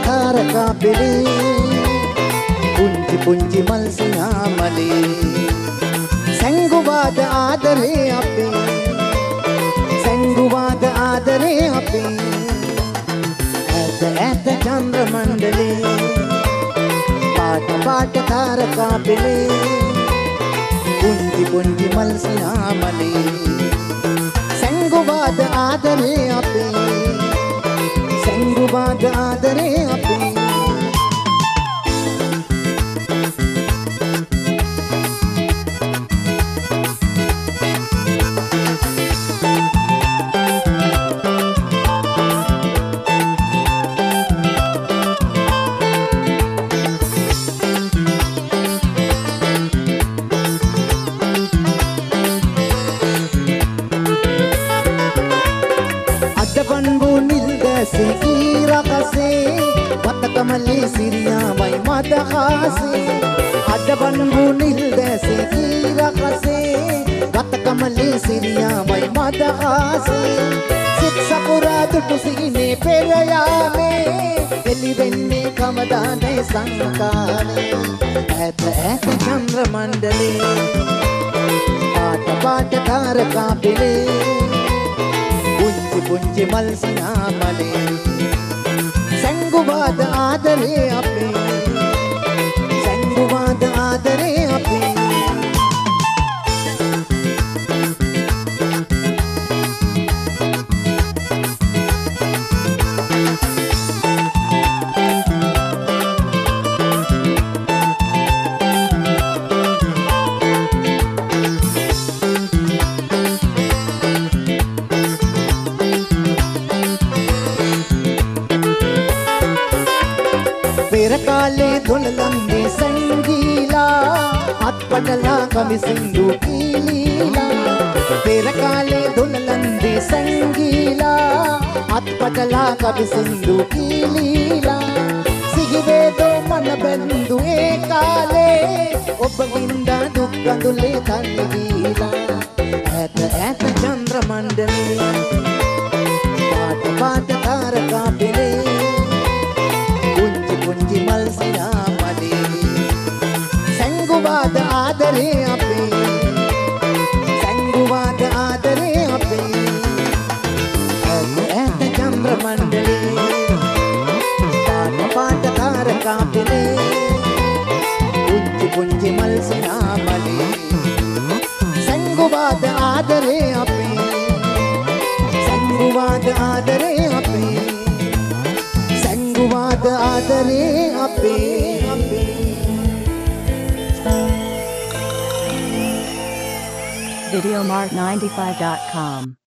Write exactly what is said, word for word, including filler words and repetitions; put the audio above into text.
තාරකා පෙළේ පුංචි පුංචි මල් සිනාමලේ සැංගුවාද ආදරේ අපේ සැංගුවාද ආදරේ අපේ ඈත ඈත චන්ද්‍ර මණ්ඩලේ පාට පාට තාරකා පෙළේ පුංචි පුංචි මල් සිනාමලේ සැංගුවාද ආදරේ අපේ සැංගුවාද ආදරේ අපේ Mali Syria mai mata khase adaban bunil dese kira khase gatka mali Syria mai mata khase siksa pura dutu sine perayane eli venne kamadane sankane at at chandra mandale paata paata taraka pile punji punji mal sinamale සැංගුවාද ආදරේ අපේ සැංගුවාද ආදරේ අපේ काले धुललंदे संगीला अत्पटला कमिसिंदु कीलीला तेरा काले धुललंदे संगीला अत्पटला कमिसिंदु कीलीला सिगिवेदो मन बंधु ए काले ඔබගින්දා දුක් කඳුලේ තන්දීලා ඈත ඈත චන්ද්‍ර මණ්ඩලේ පාට පාට තාරකා පෙළේ පුංචි මල් සිනාමලේ සැංගුවාද ආදරේ අපේ සැංගුවාද ආදරේ අපේ ඈත චන්ද්‍ර මණ්ඩලේ පාට පාට තාරකා පෙළේ පුංචි පුංචි මල් සිනාමලේ සැංගුවාද ආදරේ අපේ සැංගුවාද ආදරේ අපේ සැංගුවාද ආදරේ අපේ videomart ninety-five dot com